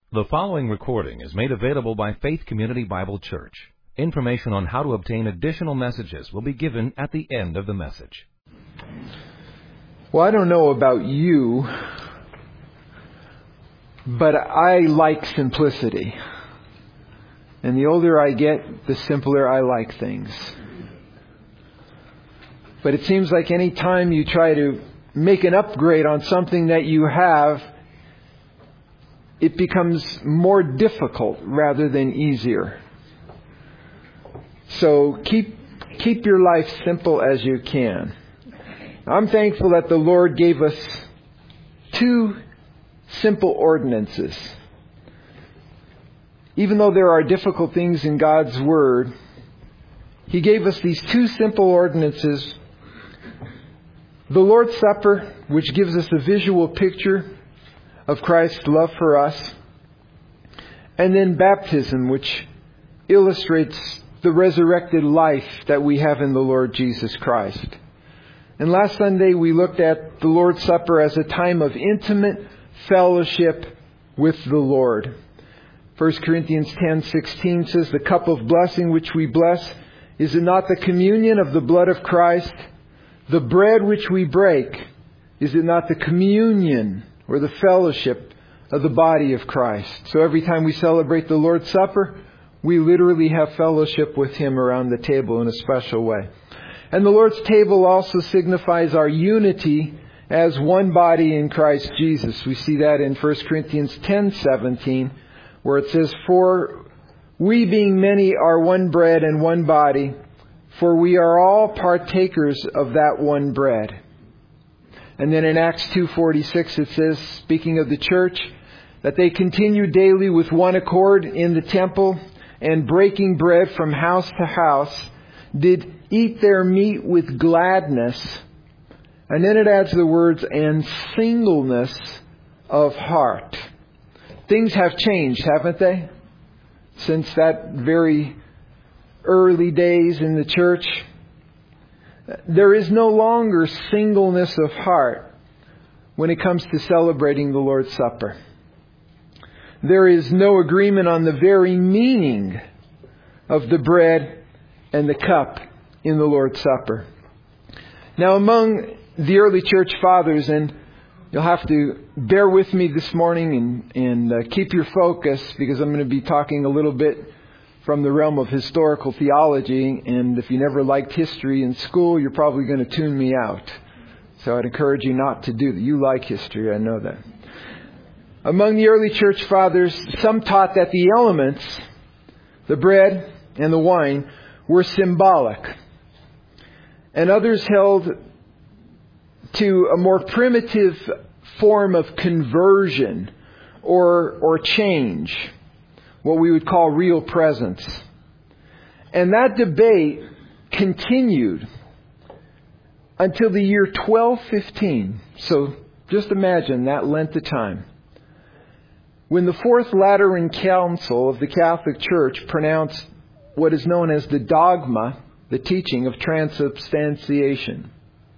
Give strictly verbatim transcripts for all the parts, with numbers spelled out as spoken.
The following recording is made available by Faith Community Bible Church. Information on how to obtain additional messages will be given at the end of the message. Well, I don't know about you, but I like simplicity. And the older I get, the simpler I like things. But it seems like any time you try to make an upgrade on something that you have, it becomes more difficult rather than easier. So keep keep your life simple as you can. I'm thankful that the Lord gave us two simple ordinances. Even though there are difficult things in God's Word, He gave us these two simple ordinances. The Lord's Supper, which gives us a visual picture of Christ's love for us. And then baptism, which illustrates the resurrected life that we have in the Lord Jesus Christ. And last Sunday we looked at the Lord's Supper as a time of intimate fellowship with the Lord. First Corinthians ten sixteen says, "The cup of blessing which we bless, is it not the communion of the blood of Christ? The bread which we break, is it not the communion or the fellowship of the body of Christ?" So every time we celebrate the Lord's Supper, we literally have fellowship with Him around the table in a special way. And the Lord's table also signifies our unity as one body in Christ Jesus. We see that in First Corinthians ten seventeen, where it says, "For we being many are one bread and one body, for we are all partakers of that one bread." And then in Acts two forty-six it says, speaking of the church, that they continued daily with one accord in the temple, and breaking bread from house to house, did eat their meat with gladness. And then it adds the words, "and singleness of heart." Things have changed, haven't they? Since that very early days in the church. There is no longer singleness of heart when it comes to celebrating the Lord's Supper. There is no agreement on the very meaning of the bread and the cup in the Lord's Supper. Now, among the early church fathers, and you'll have to bear with me this morning and, and uh, keep your focus, because I'm going to be talking a little bit from the realm of historical theology, and if you never liked history in school, you're probably going to tune me out. So I'd encourage you not to do that. You like history, I know that. Among the early church fathers, some taught that the elements, the bread and the wine, were symbolic. And others held to a more primitive form of conversion or or change, what we would call real presence. And that debate continued until the year twelve fifteen. So just imagine that length of time, when the Fourth Lateran Council of the Catholic Church pronounced what is known as the dogma, the teaching of transubstantiation,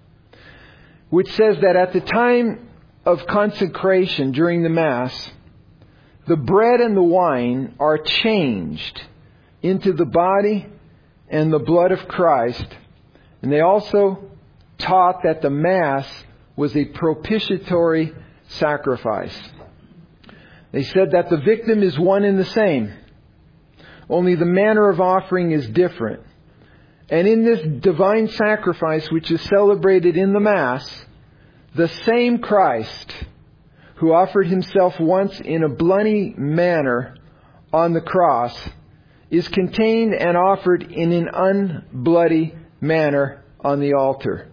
which says that at the time of consecration during the Mass, the bread and the wine are changed into the body and the blood of Christ. And they also taught that the Mass was a propitiatory sacrifice. They said that the victim is one and the same, only the manner of offering is different. And in this divine sacrifice, which is celebrated in the Mass, the same Christ who offered Himself once in a bloody manner on the cross is contained and offered in an unbloody manner on the altar.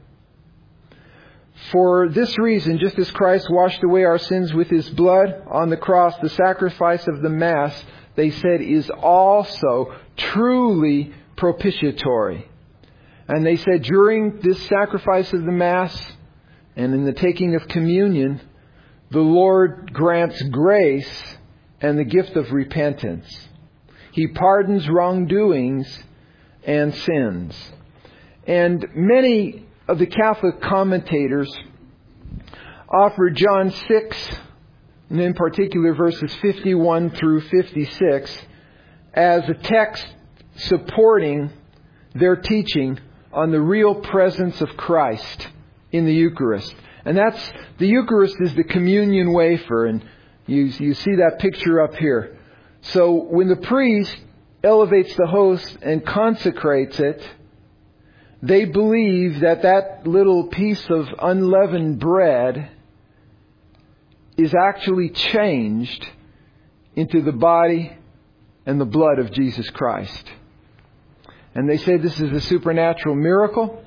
For this reason, just as Christ washed away our sins with His blood on the cross, the sacrifice of the Mass, they said, is also truly propitiatory. And they said during this sacrifice of the Mass and in the taking of communion, the Lord grants grace and the gift of repentance. He pardons wrongdoings and sins. And many of the Catholic commentators offer John six and in particular verses fifty-one through fifty-six, as a text supporting their teaching on the real presence of Christ in the Eucharist. And that's, the Eucharist is the communion wafer, and you, you see that picture up here. So when the priest elevates the host and consecrates it, they believe that that little piece of unleavened bread is actually changed into the body and the blood of Jesus Christ. And they say this is a supernatural miracle.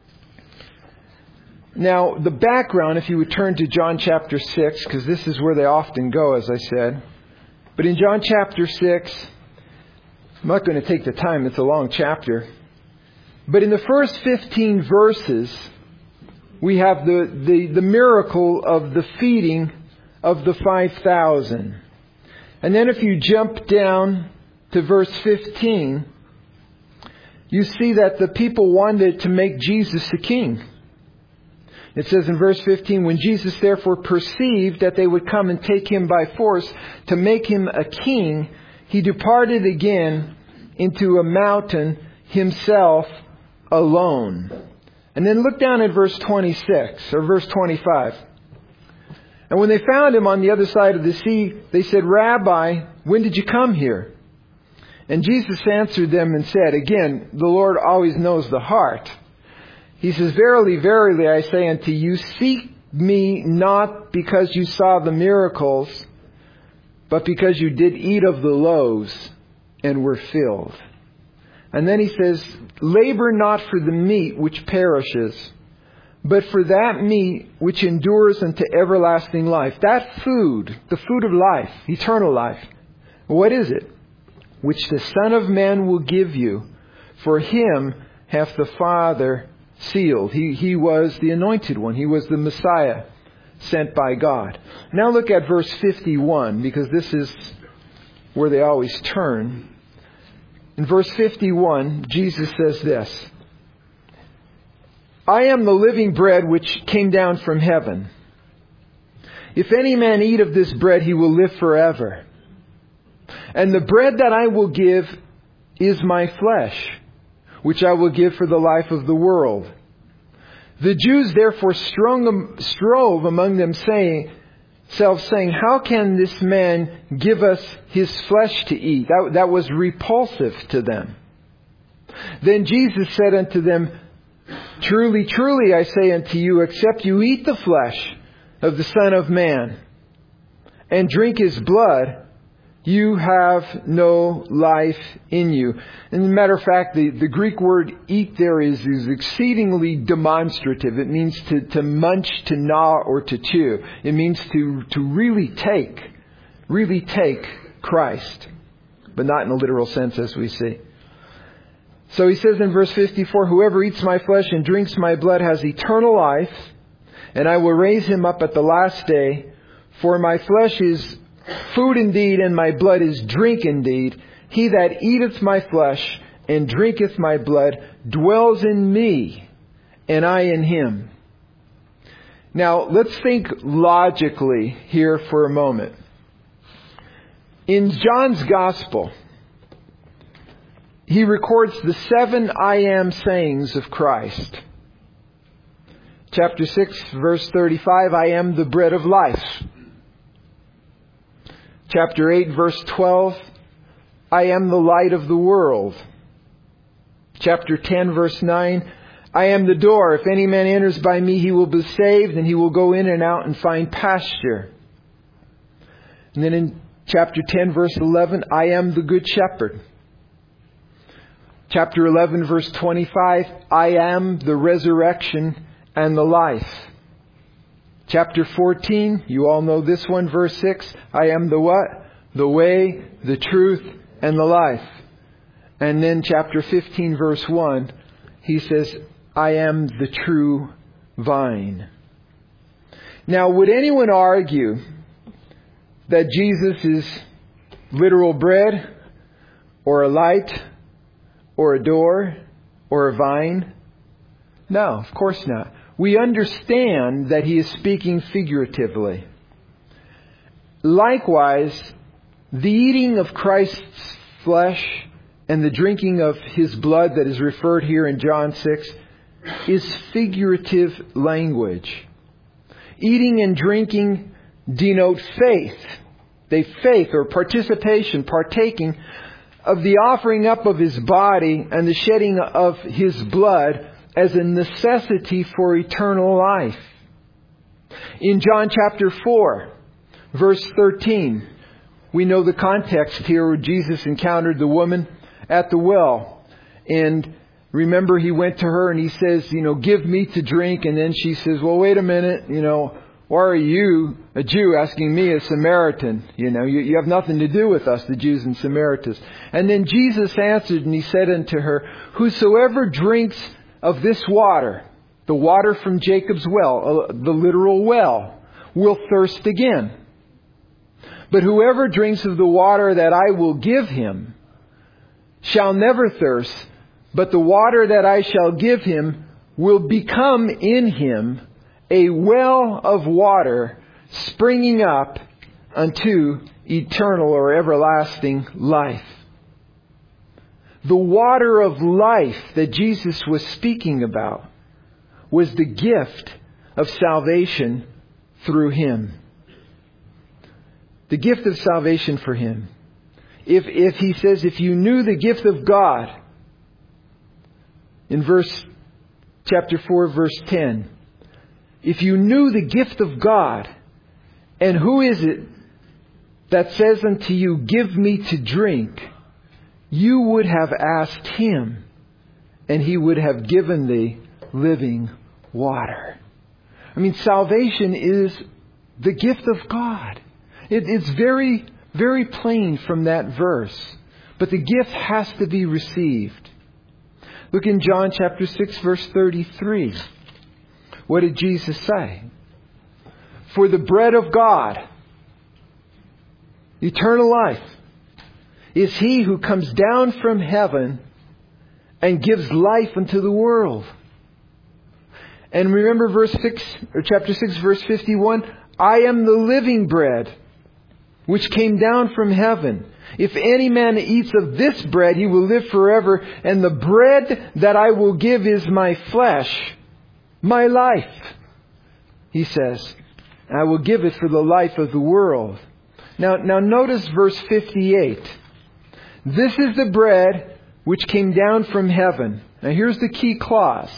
Now, the background, if you would turn to John chapter six, because this is where they often go, as I said. But in John chapter six, I'm not going to take the time, it's a long chapter. But in the first fifteen verses, we have the, the, the miracle of the feeding of the five thousand. And then if you jump down to verse fifteen, you see that the people wanted to make Jesus the king. It says in verse fifteen, when Jesus therefore perceived that they would come and take him by force to make him a king, he departed again into a mountain himself alone. And then look down at verse twenty-six or verse twenty-five. And when they found him on the other side of the sea, they said, Rabbi, when did you come here? And Jesus answered them and said, again, the Lord always knows the heart. He says, verily, verily, I say unto you, seek me not because you saw the miracles, but because you did eat of the loaves and were filled. And then he says, labor not for the meat which perishes, but for that meat which endures unto everlasting life. That food, the food of life, eternal life. What is it? Which the Son of Man will give you. For him hath the Father sealed. He, he was the anointed one. He was the Messiah sent by God. Now look at verse fifty-one, because this is where they always turn. In verse fifty-one, Jesus says this, I am the living bread which came down from heaven. If any man eat of this bread, he will live forever. And the bread that I will give is my flesh, which I will give for the life of the world. The Jews therefore strove among them, saying, self saying, how can this man give us his flesh to eat? That, that was repulsive to them. Then Jesus said unto them, truly, truly, I say unto you, except you eat the flesh of the Son of Man and drink his blood, you have no life in you. And as a matter of fact, the, the Greek word eat there is, is exceedingly demonstrative. It means to, to munch, to gnaw, or to chew. It means to, to really take, really take Christ. But not in a literal sense, as we see. So he says in verse fifty-four, whoever eats my flesh and drinks my blood has eternal life, and I will raise him up at the last day. For my flesh is food indeed, and my blood is drink indeed. He that eateth my flesh and drinketh my blood dwells in me, and I in him. Now, let's think logically here for a moment. In John's Gospel, he records the seven I am sayings of Christ. Chapter six, verse thirty-five, I am the bread of life. Chapter eight, verse twelve, I am the light of the world. Chapter ten, verse nine, I am the door. If any man enters by me, he will be saved, and he will go in and out and find pasture. And then in chapter ten, verse eleven, I am the good shepherd. Chapter eleven, verse twenty-five, I am the resurrection and the life. Chapter fourteen, you all know this one, verse six, I am the what? The way, the truth, and the life. And then chapter fifteen, verse one, he says, I am the true vine. Now, would anyone argue that Jesus is literal bread, or a light, or a door, or a vine? No, of course not. We understand that he is speaking figuratively. likewise, the eating of Christ's flesh and the drinking of His blood that is referred here in John six is figurative language. Eating and drinking denote faith. They faith or participation, partaking of the offering up of His body and the shedding of His blood as a necessity for eternal life. In John chapter four, verse thirteen, we know the context here where Jesus encountered the woman at the well. And remember, He went to her and He says, you know, give me to drink. And then she says, well, wait a minute, you know, why are you, a Jew, asking me, a Samaritan? You know, you, you have nothing to do with us, the Jews and Samaritans. And then Jesus answered and He said unto her, whosoever drinks of this water, the water from Jacob's well, the literal well, will thirst again. But whoever drinks of the water that I will give him shall never thirst, but the water that I shall give him will become in him a well of water springing up unto eternal or everlasting life. The water of life that Jesus was speaking about was the gift of salvation through Him. The gift of salvation for Him. If, if He says, if you knew the gift of God, in verse, chapter four, verse ten, if you knew the gift of God, and who is it that says unto you, give me to drink, you would have asked Him, and He would have given thee living water. I mean, salvation is the gift of God. It, it's very, very plain from that verse. But the gift has to be received. Look in John chapter six, verse thirty-three. What did Jesus say? For the bread of God, eternal life, is He who comes down from heaven and gives life unto the world. And remember verse six, or chapter six, verse fifty-one, I am the living bread which came down from heaven. If any man eats of this bread, he will live forever. And the bread that I will give is my flesh, my life. He says, I will give it for the life of the world. Now, now notice verse fifty-eight. This is the bread which came down from heaven. Now here's the key clause.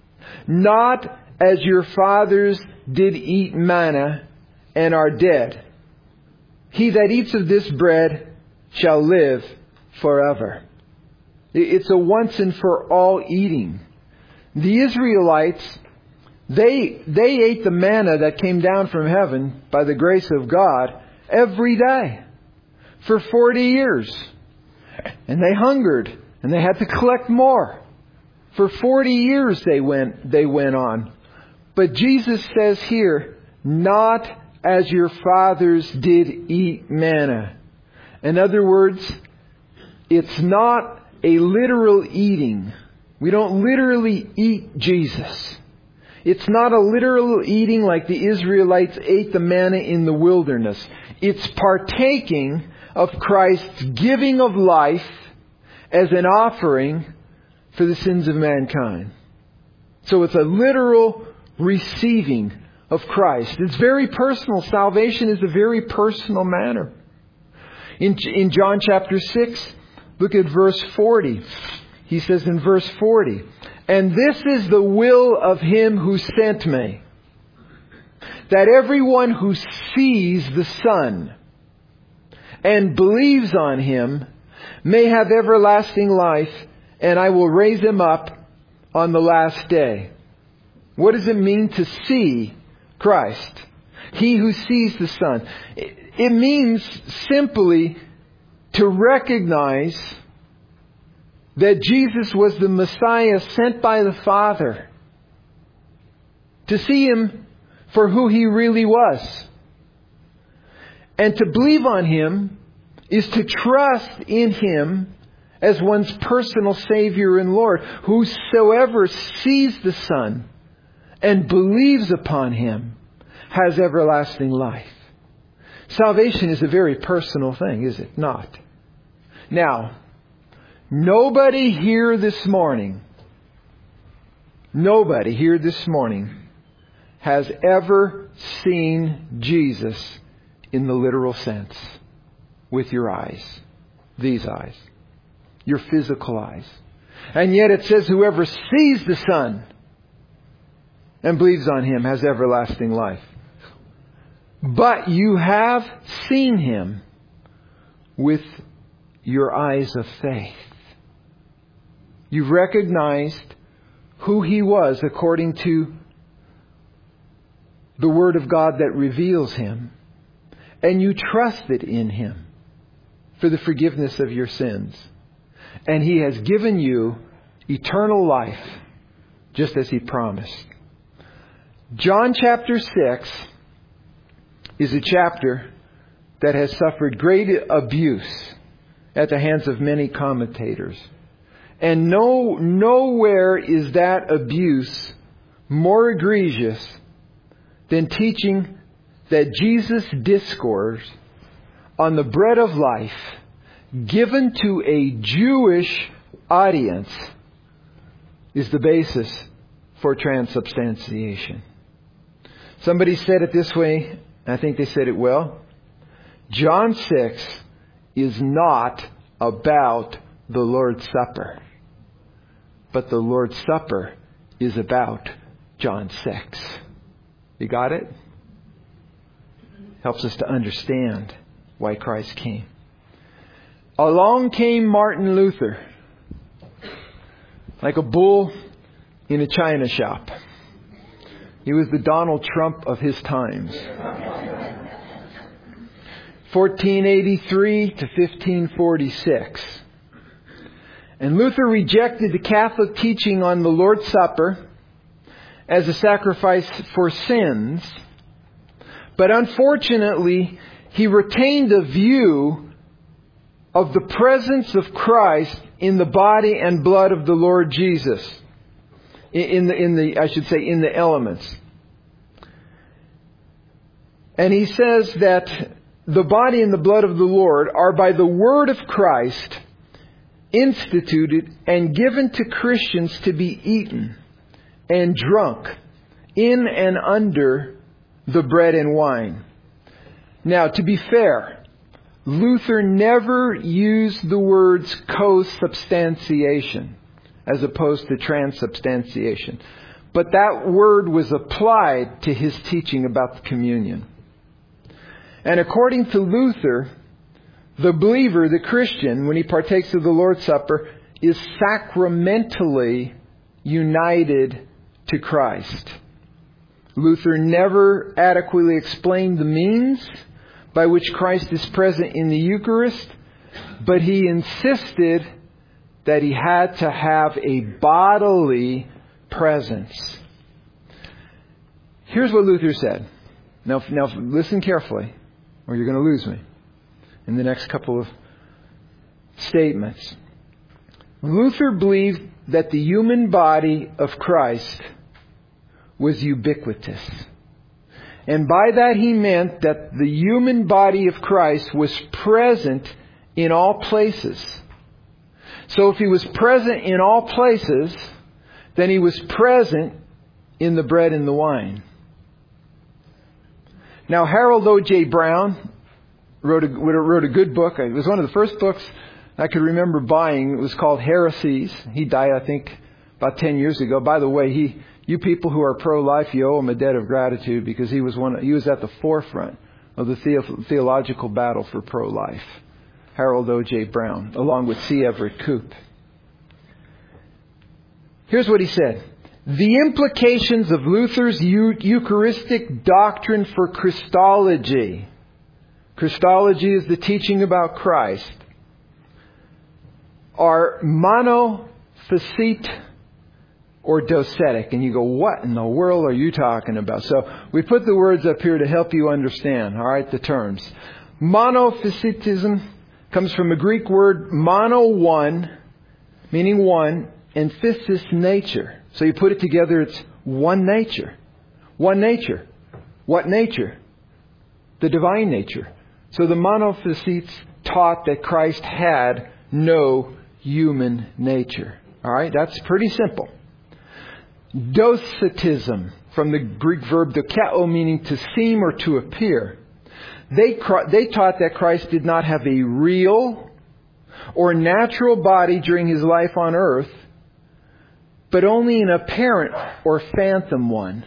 Not as your fathers did eat manna and are dead. He that eats of this bread shall live forever. It's a once and for all eating. The Israelites, they, they ate the manna that came down from heaven by the grace of God every day for forty years. And they hungered and they had to collect more. For forty years they went, they went on. But Jesus says here, not as your fathers did eat manna. In other words, it's not a literal eating. We don't literally eat Jesus. It's not a literal eating like the Israelites ate the manna in the wilderness. It's partaking of Christ's giving of life as an offering for the sins of mankind. So it's a literal receiving of Christ. It's very personal. Salvation is a very personal matter. In, in John chapter six, look at verse forty. He says in verse forty, and this is the will of Him who sent me, that everyone who sees the Son and believes on Him may have everlasting life, and I will raise him up on the last day. What does it mean to see Christ? He who sees the Son. It means simply to recognize that Jesus was the Messiah sent by the Father. To see Him for who He really was. And to believe on Him is to trust in Him as one's personal Savior and Lord. Whosoever sees the Son and believes upon Him has everlasting life. Salvation is a very personal thing, is it not? Now, nobody here this morning, nobody here this morning has ever seen Jesus in the literal sense with your eyes, these eyes, your physical eyes. And yet it says whoever sees the Son and believes on Him has everlasting life. But you have seen Him with your eyes of faith. You've recognized who He was according to the Word of God that reveals Him. And you trusted in Him for the forgiveness of your sins. And He has given you eternal life, just as He promised. John chapter six is a chapter that has suffered great abuse at the hands of many commentators. And no, nowhere is that abuse more egregious than teaching that Jesus' discourse on the bread of life given to a Jewish audience is the basis for transubstantiation. Somebody said it this way, I think they said it well. John six is not about the Lord's Supper, but the Lord's Supper is about John six. You got it? Helps us to understand why Christ came. Along came Martin Luther, like a bull in a china shop. He was the Donald Trump of his times. fourteen eighty-three to fifteen forty-six. And Luther rejected the Catholic teaching on the Lord's Supper as a sacrifice for sins. But unfortunately, he retained a view of the presence of Christ in the body and blood of the Lord Jesus. In the, in the, I should say, in the elements. And he says that the body and the blood of the Lord are by the word of Christ instituted and given to Christians to be eaten and drunk in and under the bread and wine. Now, to be fair, Luther never used the words co-substantiation as opposed to transubstantiation. But that word was applied to his teaching about the communion. And according to Luther, the believer, the Christian, when he partakes of the Lord's Supper, is sacramentally united to Christ. Luther never adequately explained the means by which Christ is present in the Eucharist, but he insisted that he had to have a bodily presence. Here's what Luther said. Now, now listen carefully, or you're going to lose me in the next couple of statements. Luther believed that the human body of Christ was ubiquitous. And by that he meant that the human body of Christ was present in all places. So if he was present in all places, then he was present in the bread and the wine. Now, Harold O J Brown wrote a, wrote a good book. It was one of the first books I could remember buying. It was called Heresies. He died, I think, about ten years ago. By the way, he, you people who are pro-life, you owe him a debt of gratitude because he was one. He was at the forefront of the, the theological battle for pro-life. Harold O J Brown, along with C. Everett Koop. Here's what he said. The implications of Luther's Eucharistic doctrine for Christology. Christology is the teaching about Christ. Are monophysite or docetic. And you go, what in the world are you talking about? So we put the words up here to help you understand, all right, the terms. Monophysitism comes from a Greek word mono, one, meaning one, and physis, nature. So you put it together, it's one nature. One nature. What nature? The divine nature. So the Monophysites taught that Christ had no human nature. All right, that's pretty simple. Docetism, from the Greek verb dokeo, meaning to seem or to appear. They, they taught that Christ did not have a real or natural body during His life on earth, but only an apparent or phantom one.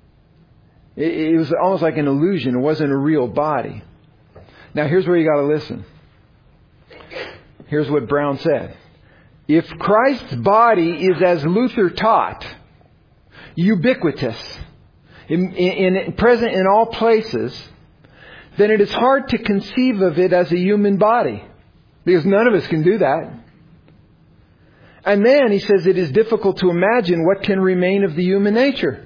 It, it was almost like an illusion. It wasn't a real body. Now here's where you got to listen. Here's what Brown said. If Christ's body is, as Luther taught, ubiquitous, in, in, in, present in all places, then it is hard to conceive of it as a human body. Because none of us can do that. And then he says it is difficult to imagine what can remain of the human nature.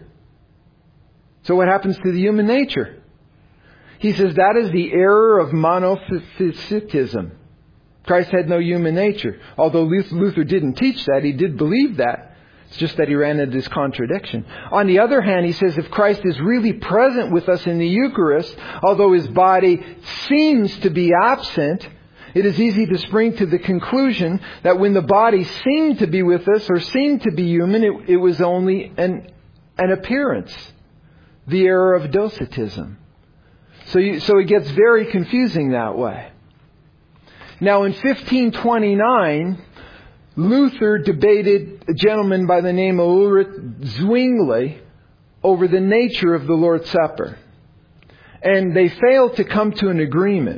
So what happens to the human nature? He says that is the error of monophysitism. Christ had no human nature. Although Luther didn't teach that, he did believe that. It's just that he ran into this contradiction. On the other hand, he says if Christ is really present with us in the Eucharist, although His body seems to be absent, it is easy to spring to the conclusion that when the body seemed to be with us or seemed to be human, it, it was only an, an appearance. The error of Docetism. So, you, so it gets very confusing that way. Now in fifteen twenty-nine, Luther debated a gentleman by the name of Ulrich Zwingli over the nature of the Lord's Supper. And they failed to come to an agreement.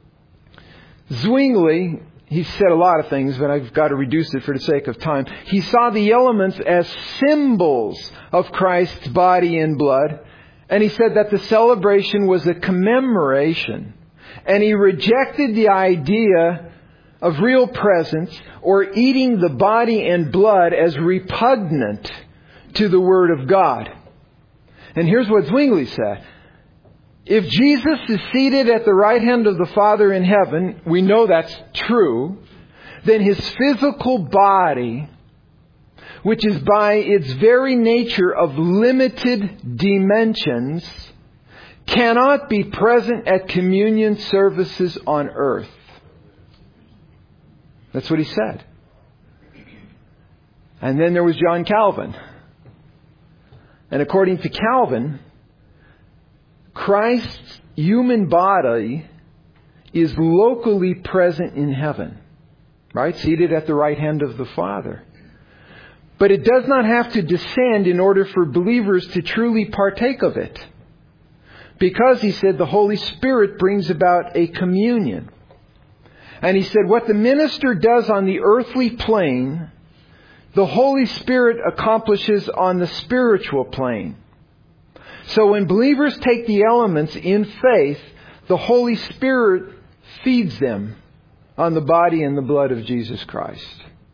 Zwingli, he said a lot of things, but I've got to reduce it for the sake of time. He saw the elements as symbols of Christ's body and blood. And he said that the celebration was a commemoration. And he rejected the idea of real presence or eating the body and blood as repugnant to the Word of God. And here's what Zwingli said. If Jesus is seated at the right hand of the Father in heaven, we know that's true, then His physical body, which is by its very nature of limited dimensions, cannot be present at communion services on earth. That's what he said. And then there was John Calvin. And according to Calvin, Christ's human body is locally present in heaven. Right? Seated at the right hand of the Father. But it does not have to descend in order for believers to truly partake of it. Because, he said, the Holy Spirit brings about a communion. And he said, what the minister does on the earthly plane, the Holy Spirit accomplishes on the spiritual plane. So when believers take the elements in faith, the Holy Spirit feeds them on the body and the blood of Jesus Christ.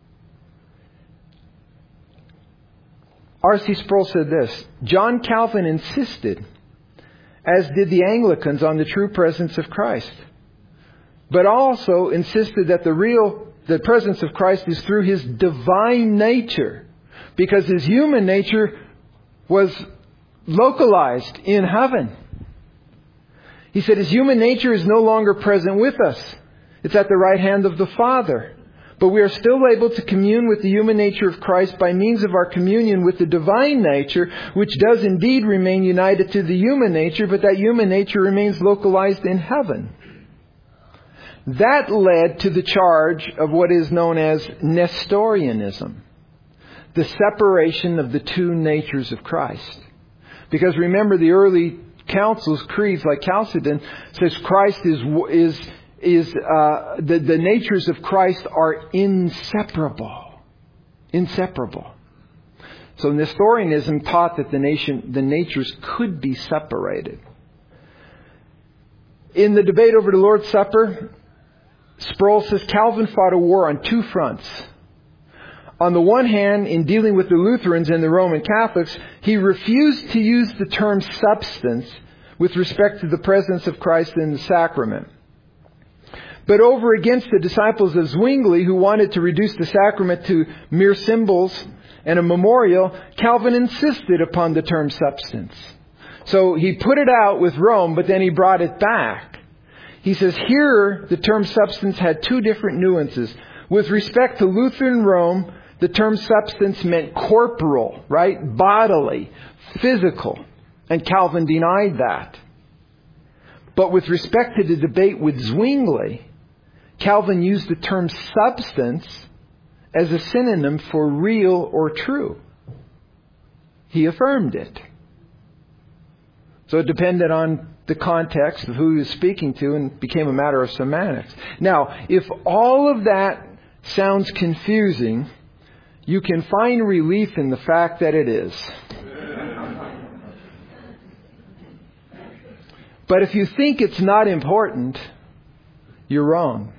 R C Sproul said this, John Calvin insisted, as did the Anglicans, on the true presence of Christ, but also insisted that the real the presence of Christ is through His divine nature, because His human nature was localized in heaven. He said His human nature is no longer present with us. It's at the right hand of the Father. But we are still able to commune with the human nature of Christ by means of our communion with the divine nature, which does indeed remain united to the human nature, but that human nature remains localized in heaven. That led to the charge of what is known as Nestorianism, the separation of the two natures of Christ. Because remember, the early councils, creeds like Chalcedon, says Christ is is is uh, the the natures of Christ are inseparable, inseparable. So Nestorianism taught that the nation the natures could be separated. In the debate over the Lord's Supper, Sproul says Calvin fought a war on two fronts. On the one hand, in dealing with the Lutherans and the Roman Catholics, he refused to use the term substance with respect to the presence of Christ in the sacrament. But over against the disciples of Zwingli, who wanted to reduce the sacrament to mere symbols and a memorial, Calvin insisted upon the term substance. So he put it out with Rome, but then he brought it back. He says, here the term substance had two different nuances. With respect to Lutheran Rome, the term substance meant corporal, right? Bodily, physical. And Calvin denied that. But with respect to the debate with Zwingli, Calvin used the term substance as a synonym for real or true. He affirmed it. So it depended on the context of who he was speaking to and became a matter of semantics. Now, if all of that sounds confusing, you can find relief in the fact that it is. But if you think it's not important, you're wrong.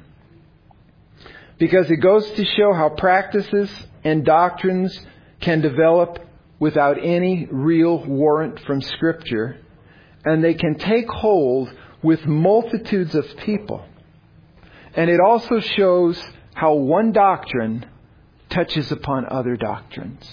Because it goes to show how practices and doctrines can develop without any real warrant from Scripture. And they can take hold with multitudes of people. And it also shows how one doctrine touches upon other doctrines.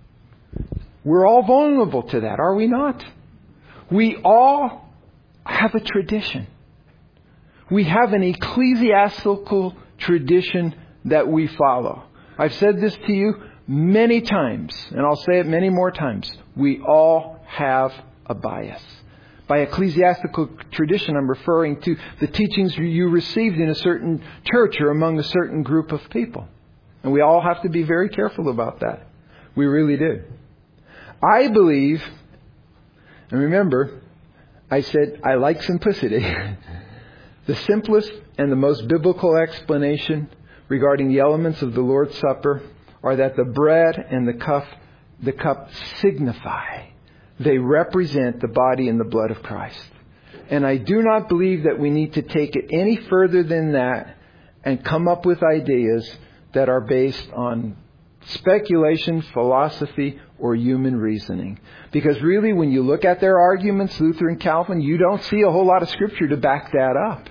We're all vulnerable to that, are we not? We all have a tradition. We have an ecclesiastical tradition that we follow. I've said this to you many times, and I'll say it many more times. We all have a bias. By ecclesiastical tradition, I'm referring to the teachings you received in a certain church or among a certain group of people. And we all have to be very careful about that. We really do. I believe, and remember, I said I like simplicity. The simplest and the most biblical explanation regarding the elements of the Lord's Supper are that the bread and the cup, the cup signify. They represent the body and the blood of Christ. And I do not believe that we need to take it any further than that and come up with ideas that are based on speculation, philosophy, or human reasoning. Because really, when you look at their arguments, Luther and Calvin, you don't see a whole lot of Scripture to back that up.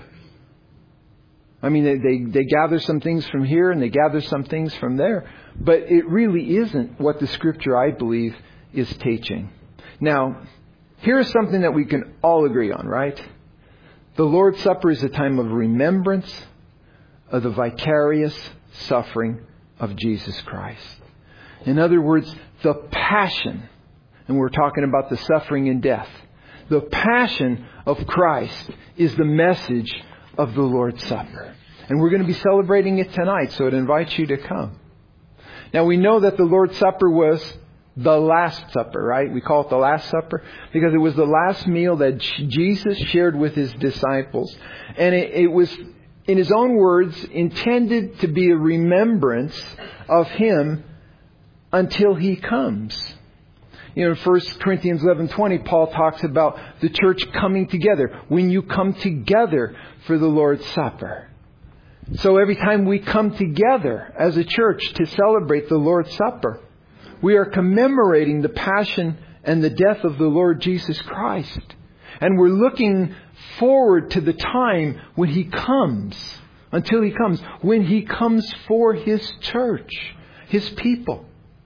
I mean, they, they, they gather some things from here and they gather some things from there. But it really isn't what the Scripture, I believe, is teaching. Now, here's something that we can all agree on, right? The Lord's Supper is a time of remembrance of the vicarious suffering of Jesus Christ. In other words, the passion, and we're talking about the suffering and death, the passion of Christ is the message of the Lord's Supper. And we're going to be celebrating it tonight, so it invites you to come. Now, we know that the Lord's Supper was the Last Supper, right? We call it the Last Supper because it was the last meal that Jesus shared with His disciples. And it, it was, in His own words, intended to be a remembrance of Him until He comes. You know, in First Corinthians eleven twenty, Paul talks about the church coming together. When you come together for the Lord's Supper. So every time we come together as a church to celebrate the Lord's Supper, we are commemorating the passion and the death of the Lord Jesus Christ. And we're looking forward to the time when He comes, until He comes, when He comes for His church, His people.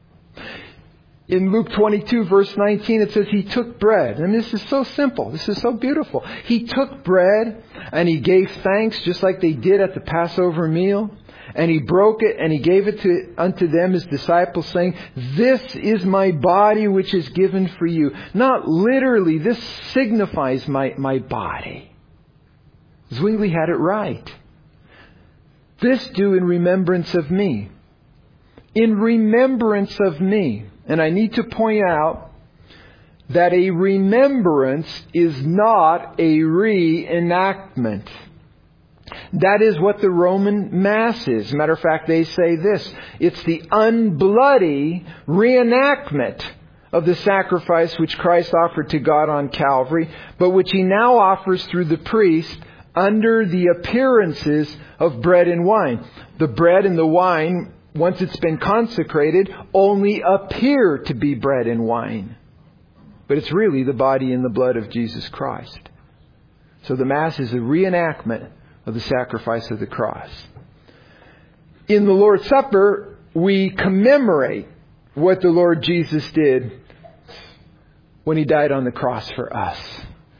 In Luke twenty-two, verse nineteen, it says He took bread. And this is so simple. This is so beautiful. He took bread and He gave thanks just like they did at the Passover meal. And He broke it and He gave it to unto them, His disciples, saying, "This is my body which is given for you." Not literally, this signifies my, my body. Zwingli had it right. This do in remembrance of me. In remembrance of me. And I need to point out that a remembrance is not a reenactment. That is what the Roman Mass is. Matter of fact, they say this. It's the unbloody reenactment of the sacrifice which Christ offered to God on Calvary, but which He now offers through the priest under the appearances of bread and wine. The bread and the wine, once it's been consecrated, only appear to be bread and wine. But it's really the body and the blood of Jesus Christ. So the Mass is a reenactment of the sacrifice of the cross. In the Lord's Supper, we commemorate what the Lord Jesus did when He died on the cross for us.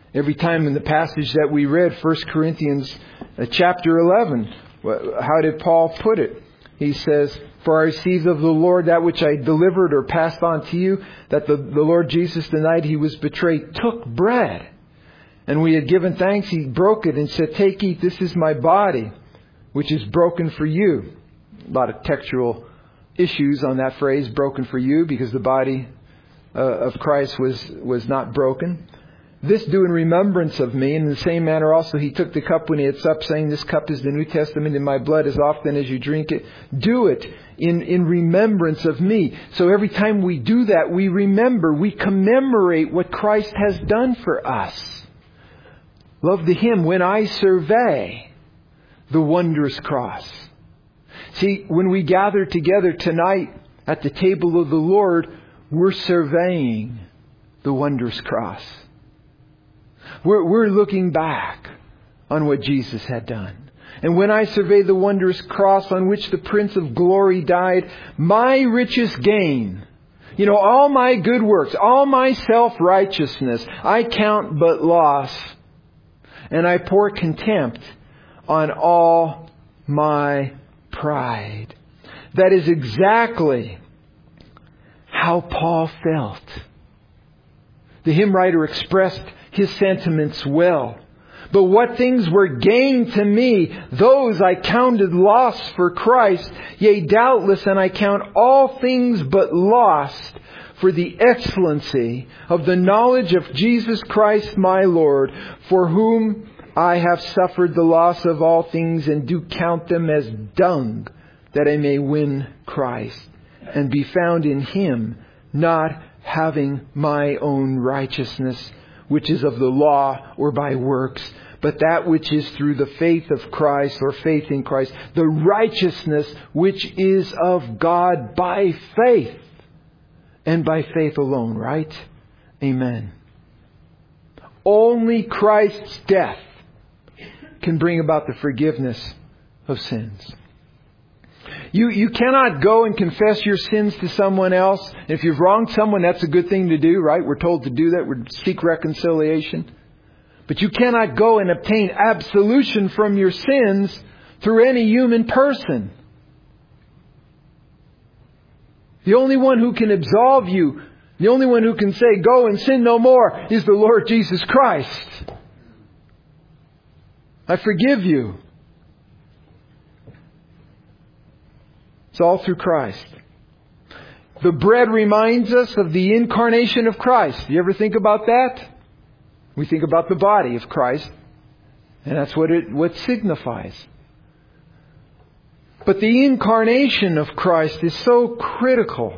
Every time in the passage that we read, First Corinthians uh, chapter eleven, how did Paul put it? He says, "For I received of the Lord that which I delivered or passed on to you, that the, the Lord Jesus, the night He was betrayed, took bread. And we had given thanks, He broke it and said, 'Take, eat, this is my body, which is broken for you.'" A lot of textual issues on that phrase, broken for you, because the body uh, of Christ was, was not broken. "This do in remembrance of me. And in the same manner also He took the cup when He had supped, saying, 'This cup is the New Testament in my blood. As often as you drink it, do it in, in remembrance of me.'" So every time we do that, we remember, we commemorate what Christ has done for us. Love the hymn, "When I survey the wondrous cross." See, when we gather together tonight at the table of the Lord, we're surveying the wondrous cross. We're, we're looking back on what Jesus had done. "And when I survey the wondrous cross on which the Prince of Glory died, my richest gain, you know, all my good works, all my self-righteousness, I count but loss. And I pour contempt on all my pride." That is exactly how Paul felt. The hymn writer expressed his sentiments well. "But what things were gain to me, those I counted loss for Christ. Yea, doubtless, and I count all things but lost for the excellency of the knowledge of Jesus Christ my Lord, for whom I have suffered the loss of all things, and do count them as dung, that I may win Christ, and be found in Him, not having my own righteousness, which is of the law or by works, but that which is through the faith of Christ," or faith in Christ, "the righteousness which is of God by faith." And by faith alone, right? Amen. Only Christ's death can bring about the forgiveness of sins. You, you cannot go and confess your sins to someone else. If you've wronged someone, that's a good thing to do, right? We're told to do that. We seek reconciliation. But you cannot go and obtain absolution from your sins through any human person. The only one who can absolve you, the only one who can say, "Go and sin no more," is the Lord Jesus Christ. "I forgive you." It's all through Christ. The bread reminds us of the incarnation of Christ. Do you ever think about that? We think about the body of Christ, and that's what it what signifies. But the incarnation of Christ is so critical.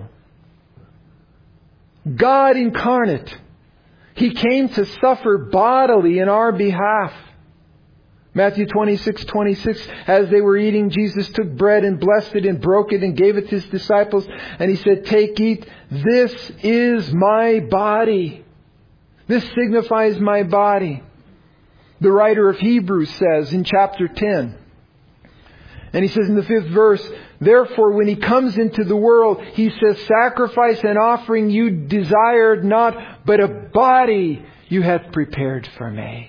God incarnate. He came to suffer bodily in our behalf. Matthew twenty-six twenty-six, as they were eating, Jesus took bread and blessed it and broke it and gave it to His disciples. And He said, "Take, eat. This is my body." This signifies my body. The writer of Hebrews says in chapter ten, and he says in the fifth verse, "Therefore, when He comes into the world, He says, 'Sacrifice and offering you desired not, but a body you have prepared for me.'"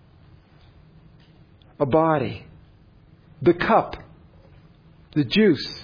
A body. The cup. The juice.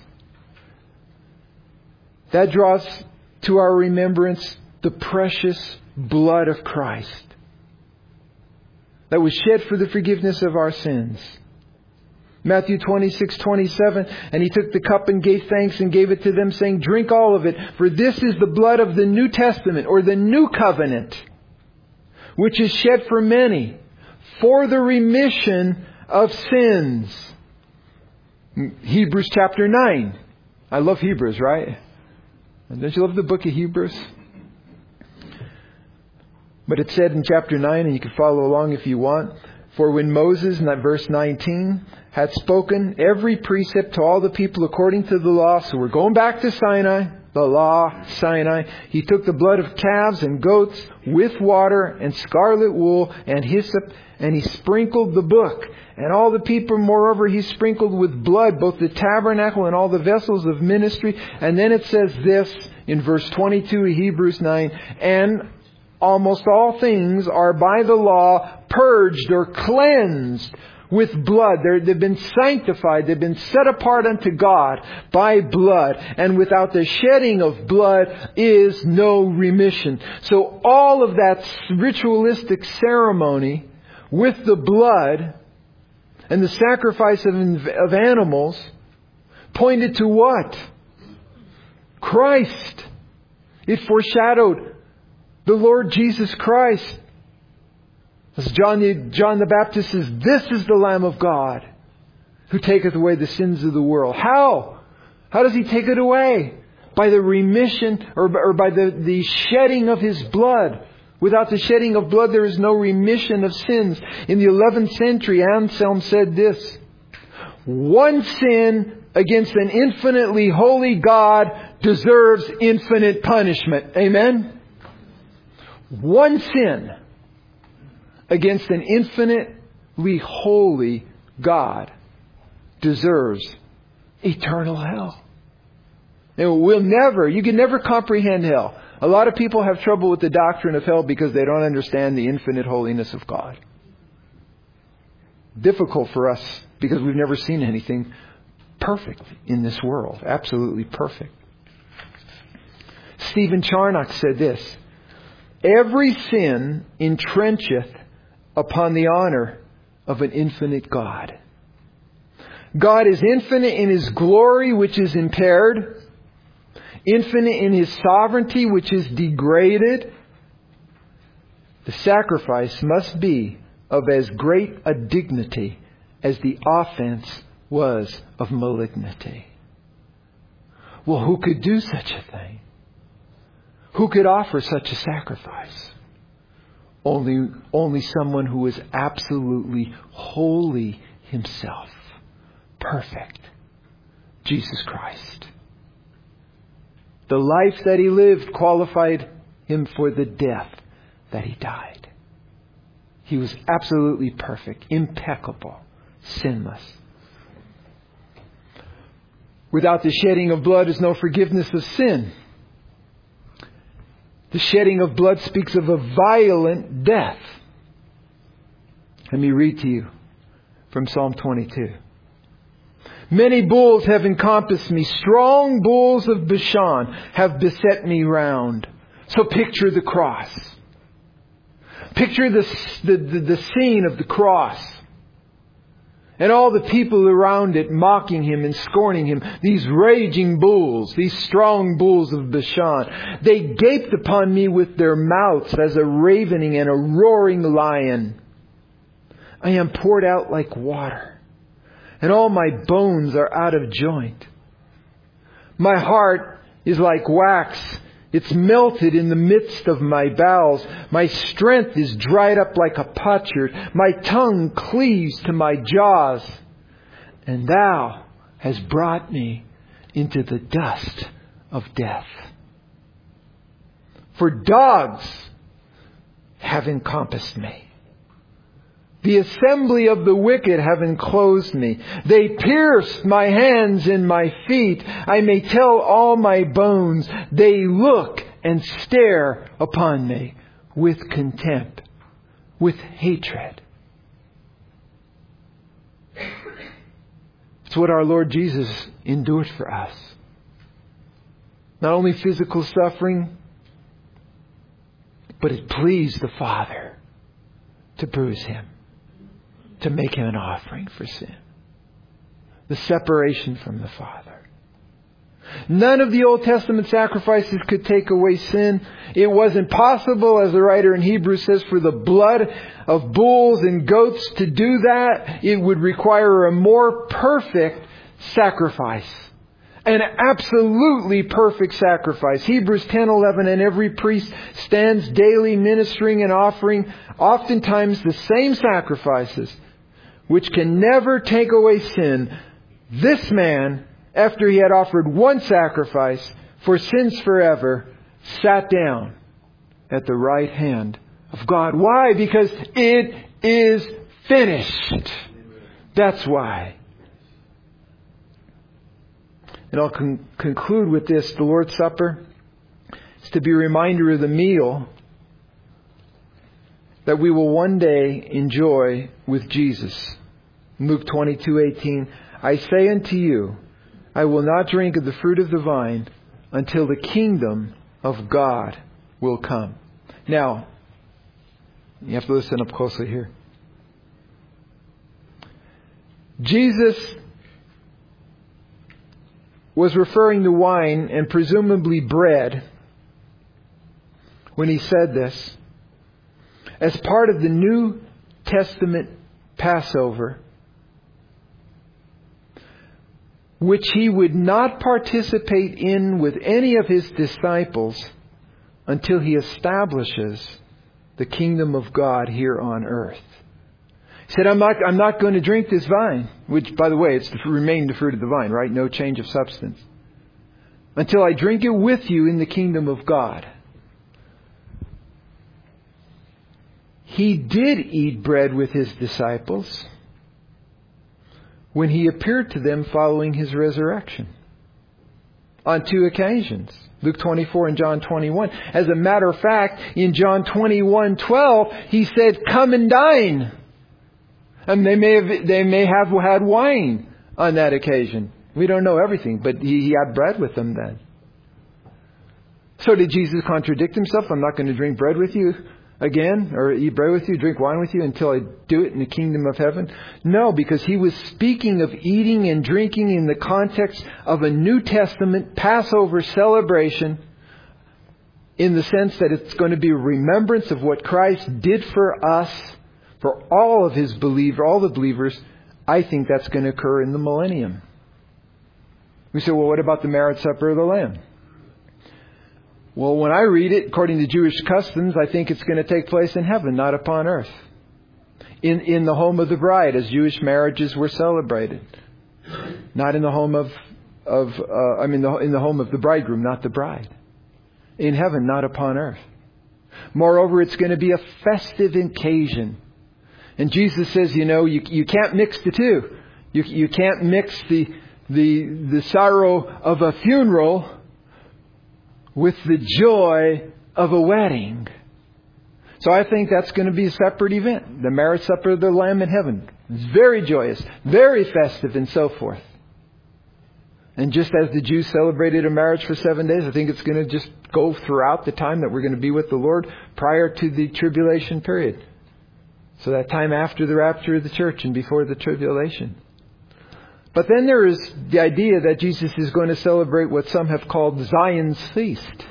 That draws to our remembrance the precious blood of Christ that was shed for the forgiveness of our sins. Matthew twenty-six twenty-seven, "And He took the cup and gave thanks and gave it to them, saying, 'Drink all of it, for this is the blood of the New Testament,'" or the New Covenant, "'which is shed for many for the remission of sins.'" Hebrews chapter nine. I love Hebrews, right? Don't you love the book of Hebrews? But it said in chapter nine, and you can follow along if you want, "For when Moses," in that verse nineteen, "had spoken every precept to all the people according to the law," so we're going back to Sinai, the law, Sinai, "he took the blood of calves and goats with water and scarlet wool and hyssop, and He sprinkled the book. And all the people, moreover, He sprinkled with blood both the tabernacle and all the vessels of ministry." And then it says this in verse twenty-two of Hebrews nine, "And almost all things are by the law purged or cleansed with blood. They're, they've been sanctified. They've been set apart unto God by blood. And without the shedding of blood is no remission. So all of that ritualistic ceremony with the blood and the sacrifice of, of animals pointed to what? Christ. It foreshadowed the Lord Jesus Christ. As John the, John the Baptist says, this is the Lamb of God who taketh away the sins of the world. How? How does He take it away? By the remission or, or by the, the shedding of His blood. Without the shedding of blood, there is no remission of sins. In the eleventh century, Anselm said this: one sin against an infinitely holy God deserves infinite punishment. Amen? One sin against an infinitely holy God deserves eternal hell. And we'll never, you can never comprehend hell. A lot of people have trouble with the doctrine of hell because they don't understand the infinite holiness of God. Difficult for us because we've never seen anything perfect in this world. Absolutely perfect. Stephen Charnock said this: every sin entrencheth upon the honor of an infinite God. God is infinite in His glory, which is impaired. Infinite in His sovereignty, which is degraded. The sacrifice must be of as great a dignity as the offense was of malignity. Well, who could do such a thing? Who could offer such a sacrifice? Only, only someone who is absolutely holy Himself. Perfect. Jesus Christ. The life that He lived qualified Him for the death that He died. He was absolutely perfect, impeccable, sinless. Without the shedding of blood is no forgiveness of sin. The shedding of blood speaks of a violent death. Let me read to you from Psalm twenty-two. Many bulls have encompassed me. Strong bulls of Bashan have beset me round. So picture the cross. Picture the, the, the, the scene of the cross. And all the people around it mocking Him and scorning Him. These raging bulls, these strong bulls of Bashan. They gaped upon me with their mouths as a ravening and a roaring lion. I am poured out like water, and all my bones are out of joint. My heart is like wax. It's melted in the midst of my bowels. My strength is dried up like a potsherd. My tongue cleaves to my jaws. And Thou hast brought me into the dust of death. For dogs have encompassed me. The assembly of the wicked have enclosed me. They pierced my hands and my feet. I may tell all my bones. They look and stare upon me with contempt, with hatred. It's what our Lord Jesus endured for us. Not only physical suffering, but it pleased the Father to bruise Him, to make Him an offering for sin. The separation from the Father. None of the Old Testament sacrifices could take away sin. It wasn't possible, as the writer in Hebrews says, for the blood of bulls and goats to do that. It would require a more perfect sacrifice. An absolutely perfect sacrifice. Hebrews ten eleven, and every priest stands daily ministering and offering oftentimes the same sacrifices, which can never take away sin. This man, after he had offered one sacrifice for sins forever, sat down at the right hand of God. Why? Because it is finished. That's why. And I'll con- conclude with this. The Lord's Supper is to be a reminder of the meal that we will one day enjoy with Jesus. Luke twenty-two eighteen, I say unto you, I will not drink of the fruit of the vine until the kingdom of God will come. Now, you have to listen up closely here. Jesus was referring to wine and presumably bread when he said this as part of the New Testament Passover, which he would not participate in with any of his disciples until he establishes the kingdom of God here on earth. He said, I'm not, I'm not going to drink this vine, which, by the way, it's to remain the fruit of the vine, right? No change of substance. Until I drink it with you in the kingdom of God. He did eat bread with his disciples when he appeared to them following his resurrection. On two occasions. Luke twenty-four and John twenty-one. As a matter of fact, in John twenty-one twelve, he said, come and dine. And they may have, they may have had wine on that occasion. We don't know everything, but he, he had bread with them then. So did Jesus contradict himself? I'm not going to drink bread with you again, or eat bread with you, drink wine with you until I do it in the kingdom of heaven? No, because he was speaking of eating and drinking in the context of a New Testament Passover celebration, in the sense that it's going to be a remembrance of what Christ did for us, for all of his believers, all the believers. I think that's going to occur in the millennium. We say, well, what about the marriage supper of the Lamb? Well, when I read it, according to Jewish customs, I think it's going to take place in heaven, not upon earth. In in the home of the bride, as Jewish marriages were celebrated. Not in the home of, of uh, I mean, the, in the home of the bridegroom, not the bride. In heaven, not upon earth. Moreover, it's going to be a festive occasion. And Jesus says, you know, you, you can't mix the two. You, you can't mix the, the, the sorrow of a funeral with the joy of a wedding. So I think that's going to be a separate event. The marriage supper of the Lamb in heaven. It's very joyous, very festive, and so forth. And just as the Jews celebrated a marriage for seven days, I think it's going to just go throughout the time that we're going to be with the Lord prior to the tribulation period. So that time after the rapture of the church and before the tribulation. But then there is the idea that Jesus is going to celebrate what some have called Zion's feast.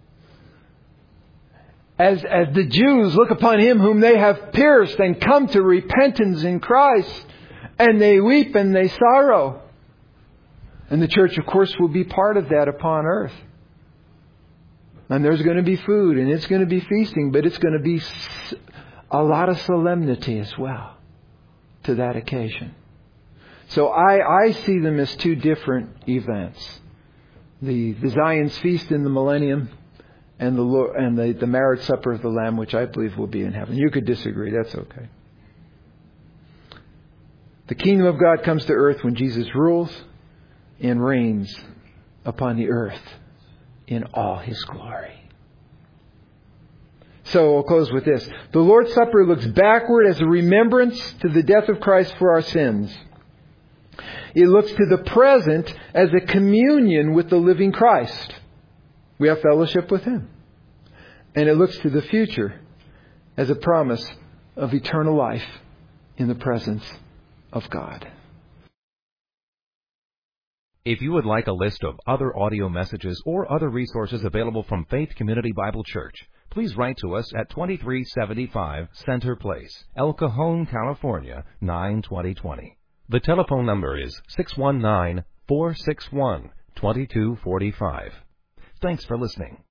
As, as the Jews look upon him whom they have pierced and come to repentance in Christ, and they weep and they sorrow. And the church, of course, will be part of that upon earth. And there's going to be food and it's going to be feasting, but it's going to be a lot of solemnity as well to that occasion. So I, I see them as two different events. The, the Zion's feast in the millennium and the and the, the marriage supper of the Lamb, which I believe will be in heaven. You could disagree. That's okay. The kingdom of God comes to earth when Jesus rules and reigns upon the earth in all his glory. So we'll close with this. The Lord's Supper looks backward as a remembrance to the death of Christ for our sins. It looks to the present as a communion with the living Christ. We have fellowship with him. And it looks to the future as a promise of eternal life in the presence of God. If you would like a list of other audio messages or other resources available from Faith Community Bible Church, please write to us at twenty-three seventy-five Center Place, El Cajon, California, nine twenty twenty. The telephone number is six one nine, four six one, two two four five. Thanks for listening.